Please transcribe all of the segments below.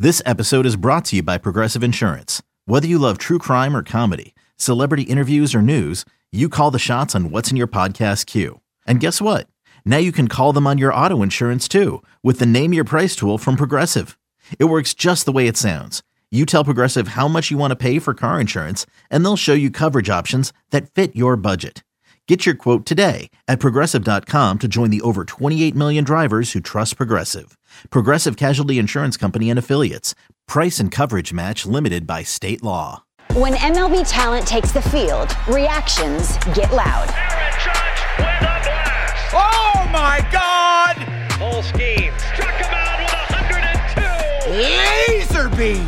This episode is brought to you by Progressive Insurance. Whether you love true crime or comedy, celebrity interviews or news, you call the shots on what's in your podcast queue. And guess what? Now you can call them on your auto insurance too with the Name Your Price tool from Progressive. It works just the way it sounds. You tell Progressive how much you want to pay for car insurance, and they'll show you coverage options that fit your budget. Get your quote today at Progressive.com to join the over 28 million drivers who trust Progressive. Progressive Casualty Insurance Company and Affiliates. Price and coverage match limited by state law. When MLB talent takes the field, reactions get loud. Aaron Judge with a blast. Oh my God! Full scheme. Struck him out with 102. Laser beam.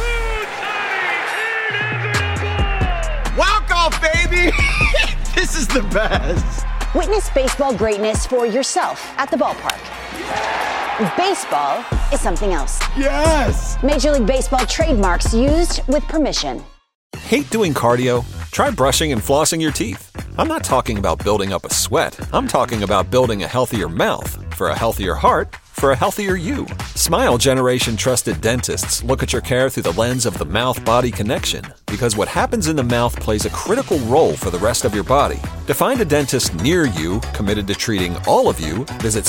Inevitable. Walk off, baby. This is the best. Witness baseball greatness for yourself at the ballpark. Baseball is something else. Yes. Major League Baseball trademarks used with permission. Hate doing cardio? Try brushing and flossing your teeth. I'm not talking about building up a sweat. I'm talking about building a healthier mouth. For a healthier heart, for a healthier you. Smile Generation trusted dentists look at your care through the lens of the mouth-body connection, because what happens in the mouth plays a critical role for the rest of your body. To find a dentist near you committed to treating all of you, visit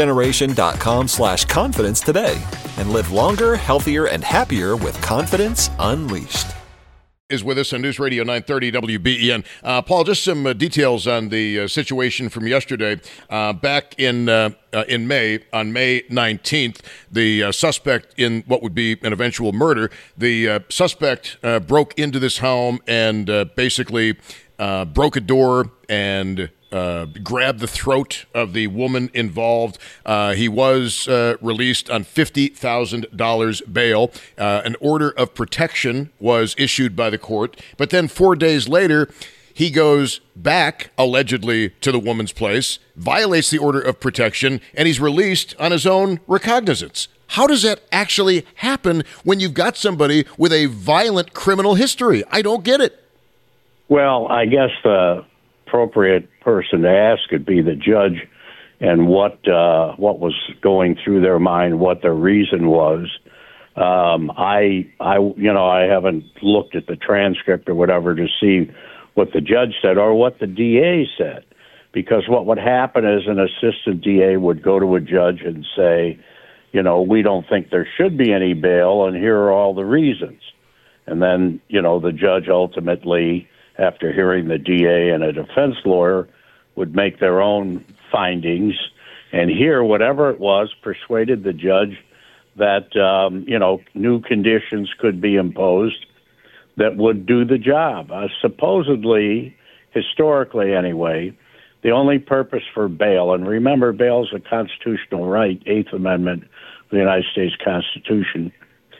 smilegeneration.com/confidence today and live longer, healthier, and happier with confidence unleashed. Is with us on News Radio 930 WBEN. Paul, just some details on the situation from yesterday. Back in May, on May 19th, the suspect in what would be an eventual murder, the suspect broke into this home and basically broke a door and grabbed the throat of the woman involved. He was released on $50,000 bail. An order of protection was issued by the court. But then 4 days later, he goes back, allegedly, to the woman's place, violates the order of protection, and he's released on his own recognizance. How does that actually happen when you've got somebody with a violent criminal history? I don't get it. Well, I guess the appropriate person to ask could be the judge, and what was going through their mind, what their reason was. I haven't looked at the transcript or whatever to see what the judge said or what the DA said, because what would happen is an assistant DA would go to a judge and say, we don't think there should be any bail, and here are all the reasons. And then, the judge ultimately, after hearing the DA and a defense lawyer, would make their own findings, and here, whatever it was, persuaded the judge that, new conditions could be imposed that would do the job. Supposedly, historically anyway, the only purpose for bail, and remember, bail is a constitutional right, Eighth Amendment of the United States Constitution,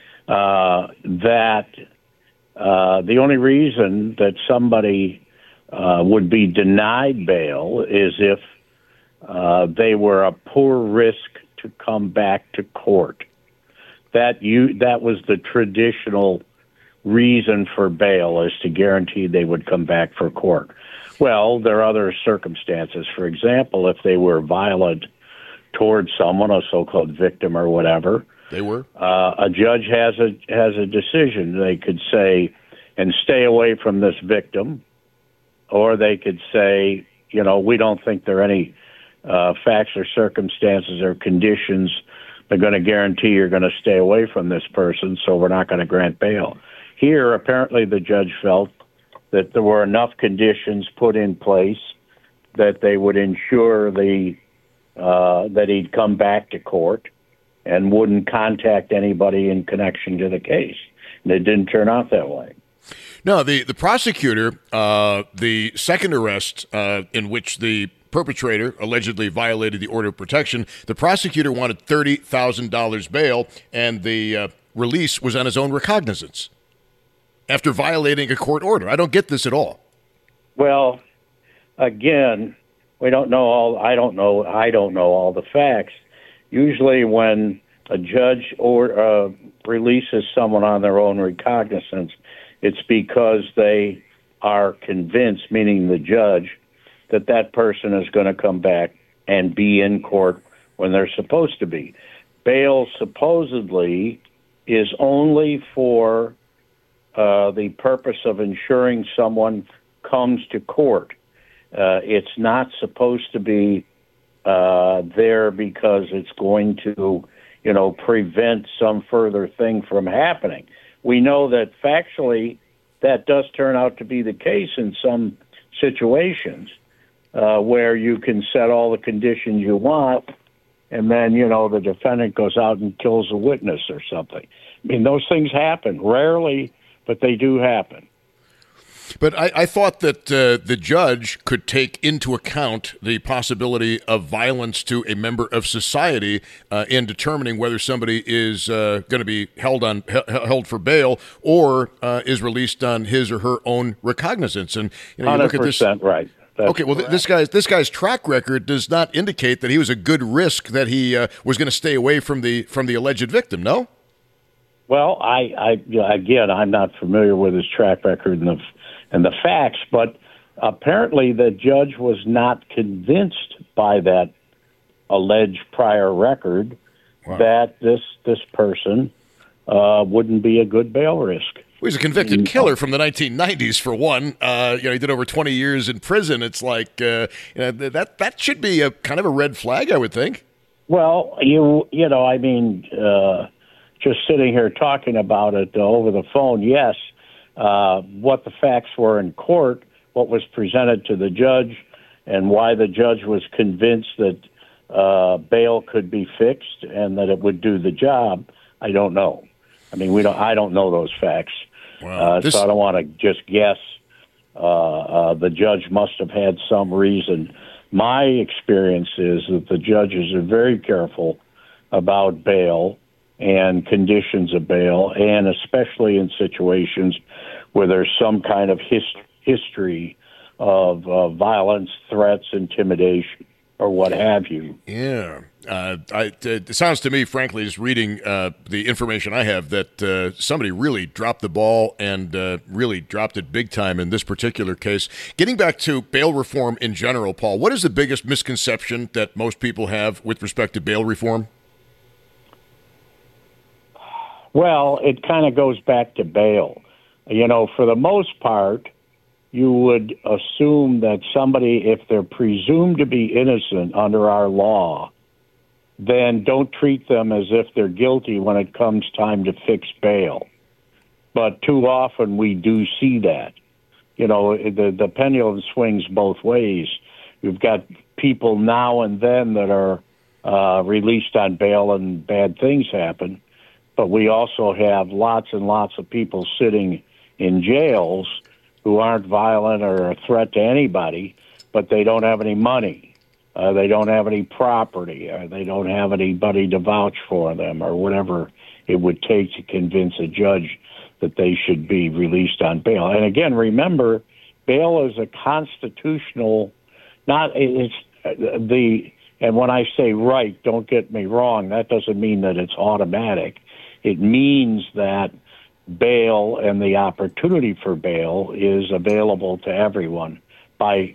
that the only reason that somebody would be denied bail is if they were a poor risk to come back to court. That was the traditional reason for bail, is to guarantee they would come back for court. Well, there are other circumstances. For example, if they were violent towards someone, a so-called victim or whatever, They were. A judge has a decision. They could say, and stay away from this victim, or they could say, we don't think there are any facts or circumstances or conditions that are going to guarantee you're going to stay away from this person, so we're not going to grant bail. Here, apparently, the judge felt that there were enough conditions put in place that they would ensure that he'd come back to court and wouldn't contact anybody in connection to the case. And it didn't turn out that way. No, the prosecutor, the second arrest in which the perpetrator allegedly violated the order of protection, the prosecutor wanted $30,000 bail, and the release was on his own recognizance after violating a court order. I don't get this at all. Well, again, we don't know all. I don't know all the facts. Usually, when a judge releases someone on their own recognizance, it's because they are convinced, meaning the judge, that that person is going to come back and be in court when they're supposed to be. Bail supposedly is only for the purpose of ensuring someone comes to court. It's not supposed to be there because it's going to, prevent some further thing from happening. We know that factually that does turn out to be the case in some situations where you can set all the conditions you want, and then, the defendant goes out and kills a witness or something. I mean, those things happen. Rarely, but they do happen. But I thought that the judge could take into account the possibility of violence to a member of society in determining whether somebody is going to be held for bail or is released on his or her own recognizance. And you look at this, right. That's okay, well, correct. this guy's track record does not indicate that he was a good risk, that he was going to stay away from the alleged victim. No. Well, again, I'm not familiar with his track record and the facts, but apparently the judge was not convinced by that alleged prior record that this person wouldn't be a good bail risk. Well, he's a convicted killer from the 1990s, for one. He did over 20 years in prison. It's like that should be a kind of a red flag, I would think. Well, just sitting here talking about it over the phone, yes. What the facts were in court, what was presented to the judge, and why the judge was convinced that bail could be fixed and that it would do the job, I don't know. I mean, I don't know those facts, wow. So I don't want to just guess. The judge must have had some reason. My experience is that the judges are very careful about bail and conditions of bail, and especially in situations where there's some kind of history of violence, threats, intimidation, or what have you. Yeah. It sounds to me, frankly, just reading the information I have, that somebody really dropped the ball and really dropped it big time in this particular case. Getting back to bail reform in general, Paul, what is the biggest misconception that most people have with respect to bail reform? Well, it kind of goes back to bail. For the most part, you would assume that somebody, if they're presumed to be innocent under our law, then don't treat them as if they're guilty when it comes time to fix bail. But too often we do see that. The pendulum swings both ways. You've got people now and then that are released on bail and bad things happen. But we also have lots and lots of people sitting in jails who aren't violent or a threat to anybody, but they don't have any money. They don't have any property, or they don't have anybody to vouch for them, or whatever it would take to convince a judge that they should be released on bail. And again, remember, bail is a constitutional, and when I say right, don't get me wrong, that doesn't mean that it's automatic. It means that bail and the opportunity for bail is available to everyone by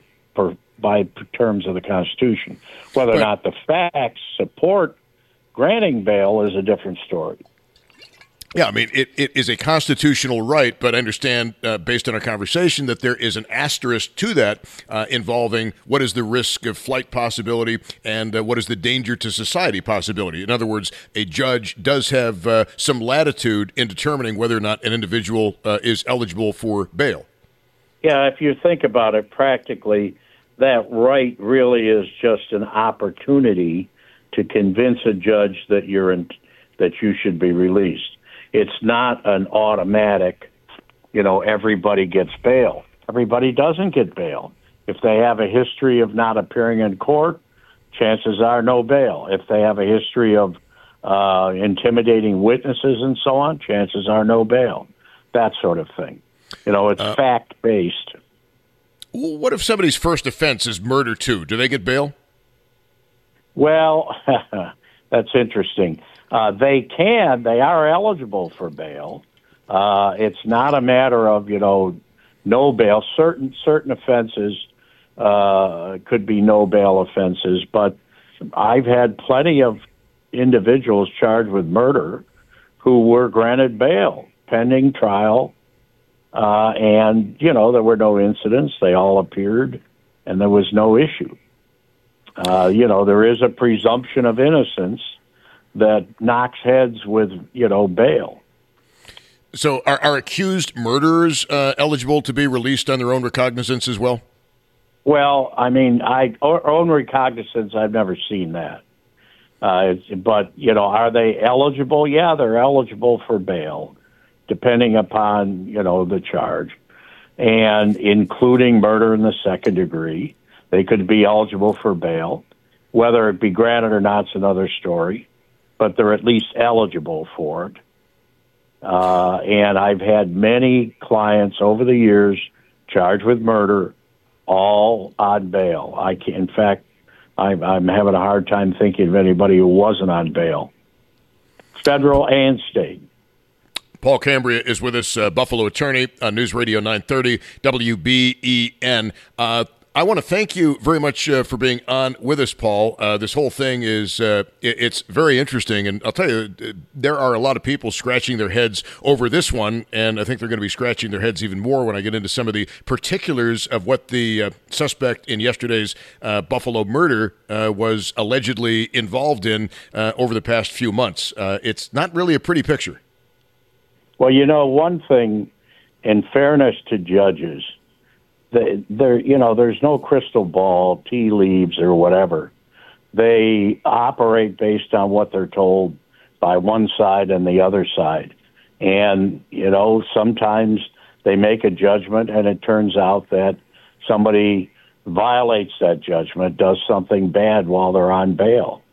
terms of the Constitution. Whether or not the facts support granting bail is a different story. Yeah, I mean, it is a constitutional right, but I understand, based on our conversation, that there is an asterisk to that involving what is the risk of flight possibility and what is the danger to society possibility. In other words, a judge does have some latitude in determining whether or not an individual is eligible for bail. Yeah, if you think about it practically, that right really is just an opportunity to convince a judge that that you should be released. It's not an automatic, everybody gets bail. Everybody doesn't get bail. If they have a history of not appearing in court, chances are no bail. If they have a history of intimidating witnesses and so on, chances are no bail. That sort of thing. It's fact-based. What if somebody's first offense is murder too? Do they get bail? Well, that's interesting. They are eligible for bail. It's not a matter of, no bail. Certain offenses could be no bail offenses, but I've had plenty of individuals charged with murder who were granted bail pending trial. And, there were no incidents. They all appeared, and there was no issue. There is a presumption of innocence that knocks heads with, bail. So are accused murderers eligible to be released on their own recognizance as well? Well, I mean, own recognizance, I've never seen that. But, are they eligible? Yeah, they're eligible for bail, depending upon, the charge, and including murder in the second degree. They could be eligible for bail. Whether it be granted or not is another story, but they're at least eligible for it. And I've had many clients over the years charged with murder, all on bail. In fact, I'm having a hard time thinking of anybody who wasn't on bail, federal and state. Paul Cambria is with us, Buffalo attorney on News Radio 930 WBEN. I want to thank you very much for being on with us, Paul. This whole thing is it's very interesting, and I'll tell you, there are a lot of people scratching their heads over this one, and I think they're going to be scratching their heads even more when I get into some of the particulars of what the suspect in yesterday's Buffalo murder was allegedly involved in over the past few months. It's not really a pretty picture. Well, one thing, in fairness to judges, there's no crystal ball, tea leaves, or whatever. They operate based on what they're told by one side and the other side. And, sometimes they make a judgment and it turns out that somebody violates that judgment, does something bad while they're on bail.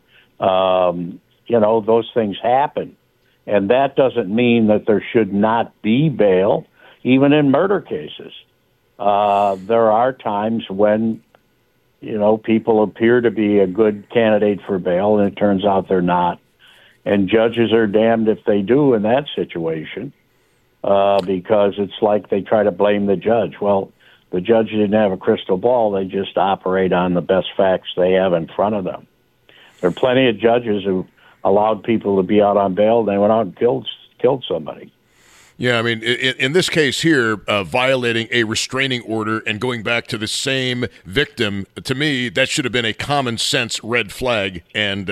Those things happen. And that doesn't mean that there should not be bail, even in murder cases. There are times when, people appear to be a good candidate for bail, and it turns out they're not. And judges are damned if they do in that situation, because it's like they try to blame the judge. Well, the judge didn't have a crystal ball. They just operate on the best facts they have in front of them. There are plenty of judges who allowed people to be out on bail, and they went out and killed somebody. Yeah, I mean, in this case here, violating a restraining order and going back to the same victim, to me, that should have been a common sense red flag. And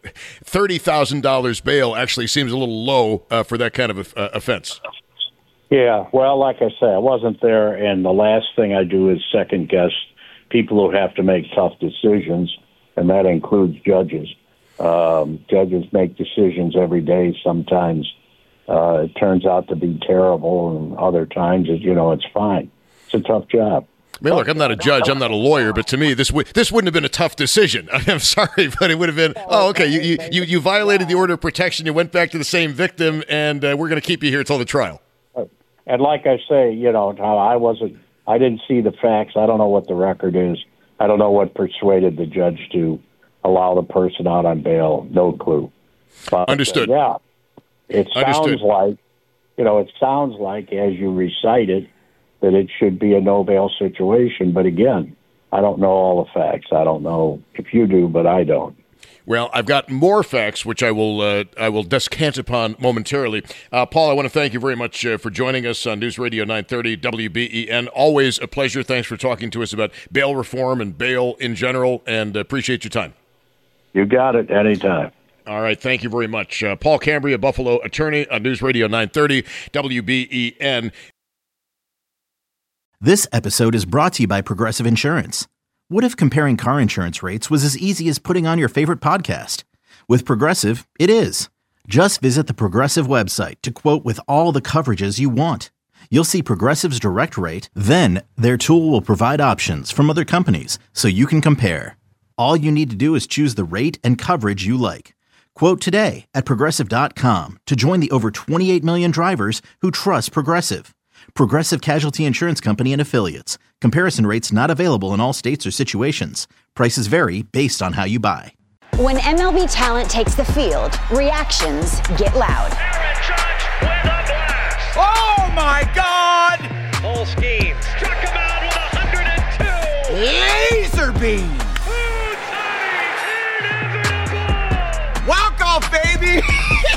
$30,000 bail actually seems a little low for that kind of offense. Yeah, well, like I say, I wasn't there, and the last thing I do is second guess people who have to make tough decisions, and that includes judges. Judges make decisions every day. Sometimes it turns out to be terrible, and other times, it's fine. It's a tough job. I mean, look, I'm not a judge, I'm not a lawyer, but to me, this wouldn't have been a tough decision. I'm sorry, but it would have been, you violated the order of protection, you went back to the same victim, and we're going to keep you here until the trial. And like I say, I didn't see the facts. I don't know what the record is. I don't know what persuaded the judge to allow the person out on bail. No clue. But, Understood. It sounds like, as you recite it, that it should be a no bail situation. But again, I don't know all the facts. I don't know if you do, but I don't. Well, I've got more facts, which I will descant upon momentarily. Paul, I want to thank you very much for joining us on News Radio 930 WBEN. Always a pleasure. Thanks for talking to us about bail reform and bail in general, and appreciate your time. You got it. Anytime. All right. Thank you very much. Paul Cambria, Buffalo attorney on News Radio 930 WBEN. This episode is brought to you by Progressive Insurance. What if comparing car insurance rates was as easy as putting on your favorite podcast? With Progressive, it is. Just visit the Progressive website to quote with all the coverages you want. You'll see Progressive's direct rate, then their tool will provide options from other companies so you can compare. All you need to do is choose the rate and coverage you like. Quote today at Progressive.com to join the over 28 million drivers who trust Progressive. Progressive Casualty Insurance Company and Affiliates. Comparison rates not available in all states or situations. Prices vary based on how you buy. When MLB talent takes the field, reactions get loud. Aaron Judge with a blast. Oh, my God! Full scheme. Struck him out with 102. Laser beam! Inevitable. Walk off, baby! This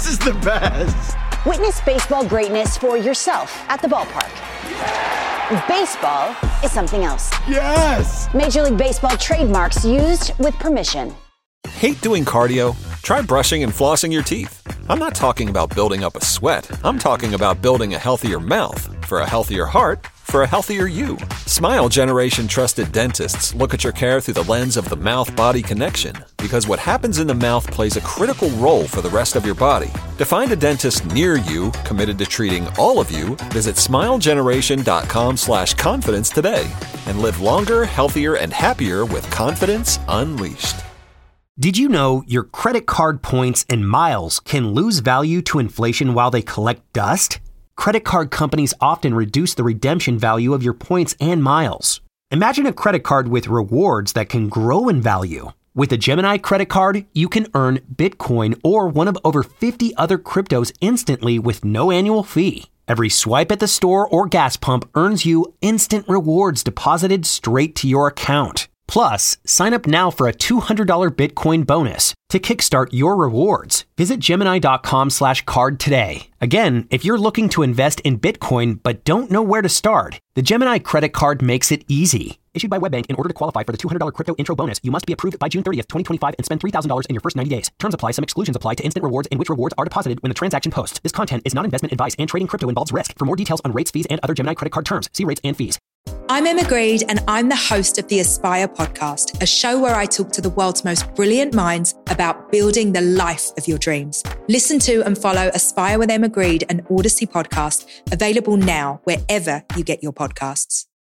This is the best. Witness baseball greatness for yourself at the ballpark. Baseball is something else. Yes. Major League Baseball trademarks used with permission. Hate doing cardio? Try brushing and flossing your teeth. I'm not talking about building up a sweat. I'm talking about building a healthier mouth. For a healthier heart, for a healthier you. Smile Generation trusted dentists look at your care through the lens of the mouth-body connection, because what happens in the mouth plays a critical role for the rest of your body. To find a dentist near you committed to treating all of you, visit smilegeneration.com/confidence today and live longer, healthier, and happier with confidence unleashed. Did you know your credit card points and miles can lose value to inflation while they collect dust? Credit card companies often reduce the redemption value of your points and miles. Imagine a credit card with rewards that can grow in value. With a Gemini credit card, you can earn Bitcoin or one of over 50 other cryptos instantly with no annual fee. Every swipe at the store or gas pump earns you instant rewards deposited straight to your account. Plus, sign up now for a $200 Bitcoin bonus. To kickstart your rewards, visit Gemini.com/card today. Again, if you're looking to invest in Bitcoin but don't know where to start, the Gemini credit card makes it easy. Issued by WebBank, in order to qualify for the $200 crypto intro bonus, you must be approved by June 30th, 2025 and spend $3,000 in your first 90 days. Terms apply. Some exclusions apply to instant rewards in which rewards are deposited when the transaction posts. This content is not investment advice and trading crypto involves risk. For more details on rates, fees, and other Gemini credit card terms, see rates and fees. I'm Emma Greed, and I'm the host of the Aspire podcast, a show where I talk to the world's most brilliant minds about building the life of your dreams. Listen to and follow Aspire with Emma Greed, an Odyssey podcast, available now wherever you get your podcasts.